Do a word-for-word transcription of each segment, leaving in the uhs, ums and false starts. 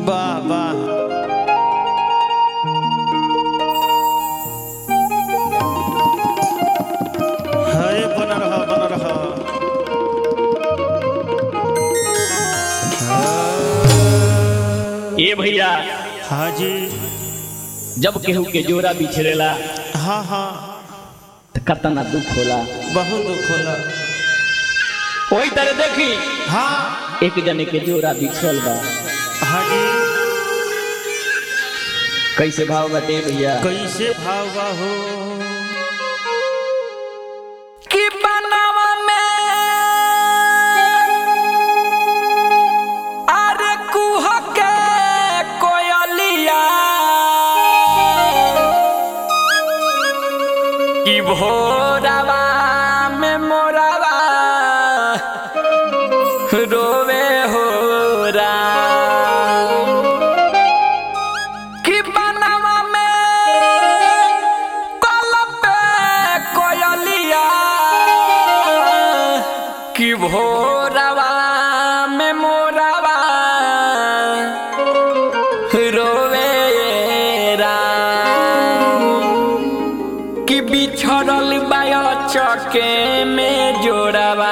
वाह वाह हरे बना रहा बना रहा ये भैया हाँ जी जब केहू के जोरा बिछड़ेला हाँ हाँ तो कतना दुख होला। बहुत दुख होला। वही तरह देखी हाँ एक जने के जोरा बिछल बा। हाँ जी कैसे भाव बटे भैया कैसे भाव बा हो कि बनवा में अरे कुह के कोयलिया कि भोरवा में मोरवा रोवे हो राम कि बनवा में कलपे कोयलिया कि भोरवा में मोरवा रोवे राम कि बिछड़ल बाया चके में जोड़वा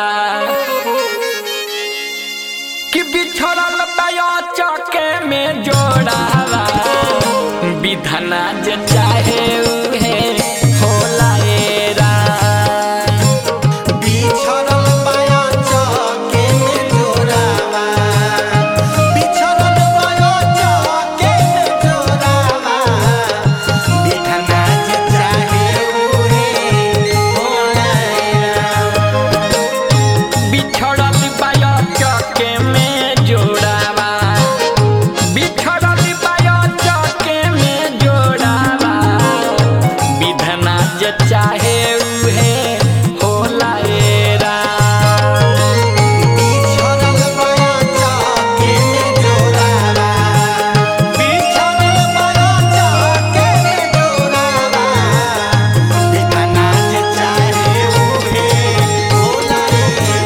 कि बिछड़ल बाया चके में जोड़वा विधना जे चाहे उहे होला ए राम बिछड़ल बाया चके में जोड़वा बिछड़ल बाया चके में जोड़वा विधना जे चाहे उहे होला ए राम बिछड़ल बाया चके में जोड़वा बिछड़ल बाया चके में जोड़वा विधना जे चाहे उहे होला ए राम बिछड़ल बाया चके में जोड़वा बिछड़ल बाया चके में जोड़वा विधना जे चाहे उहे होला ए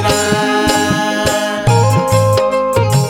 राम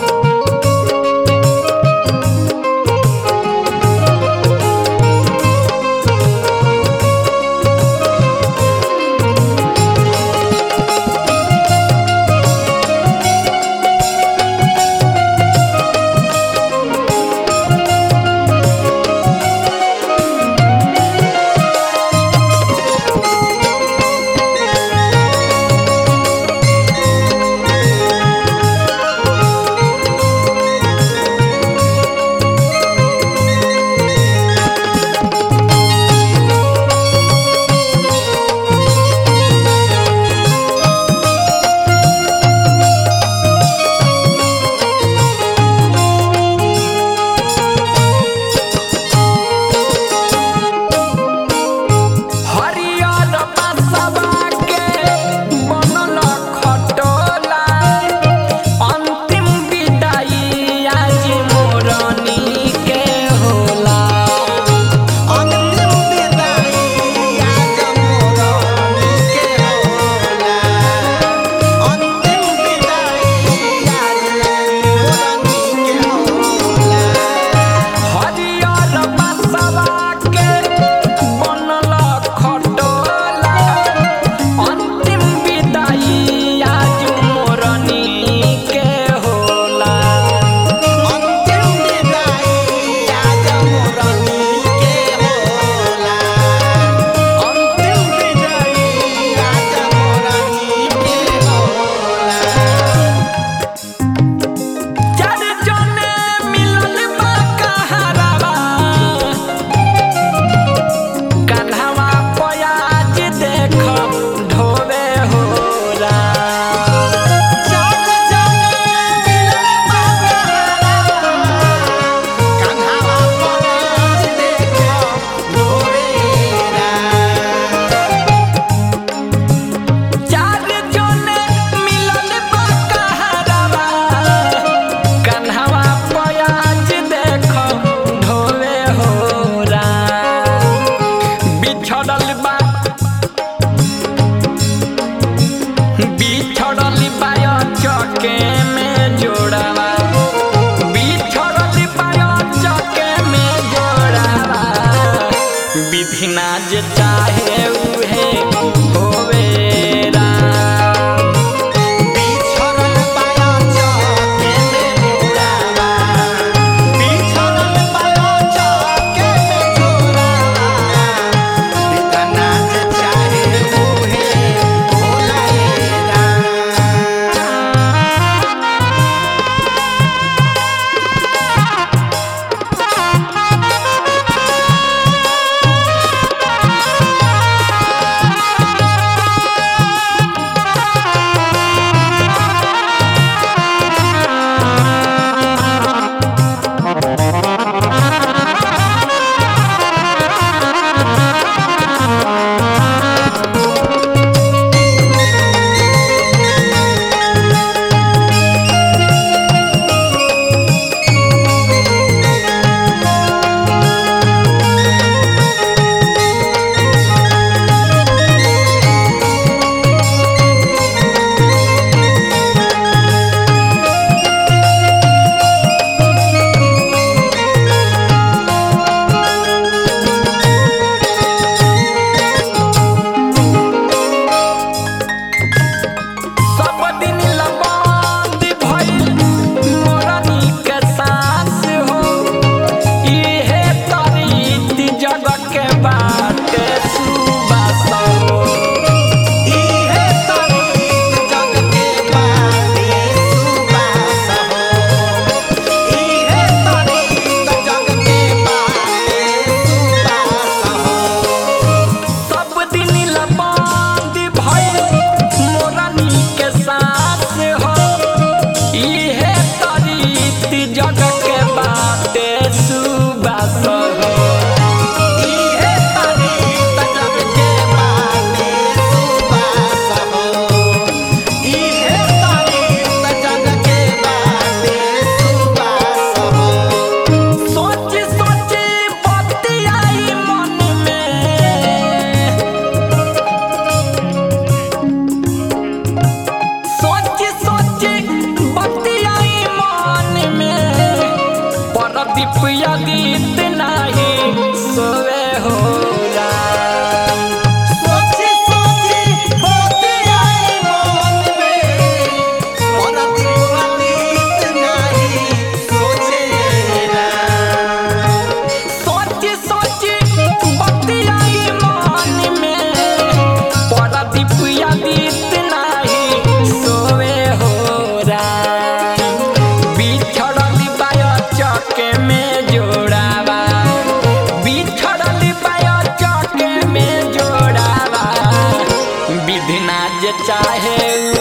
हरियर बसवा के बनल खटोला अंतिम विदाई आज मोरनी के होला अंतिम विदाई आज मोरनी के होला अंतिम विदाई आज मोरनी के होला हरियर बसवा के बनल खटोला अंतिम विदाई आज मोरनी के होला अंतिम विदाई आज मोरनी के होला अंतिम विदाई आज मोरनी के होला चार जने मिलल बा कहारवा कान्हवा पयाज देख ढोवे हो राम चार जने मिलल बा कन्हवा पयाज देख ढोवे चार जने मिलल बा कहारवा कान्हवा पयाज देख ढोवे हो राम बिछड़ल बा बिछड़ल बाया चके में जोड़वा बिछड़ल बाया दीप यदीत नाही सोवे हो राम। सोची सोची होती आई मन में और दीवानीत नहीं सोचे राम। सोची सोची बतियाई मन में परदीप यदीत नाही सोवे हो राम। बिछड़ल बाय चके में जोड़ावा बिछड़ल बाय चके में जोड़ावा विधि ना जे चाहे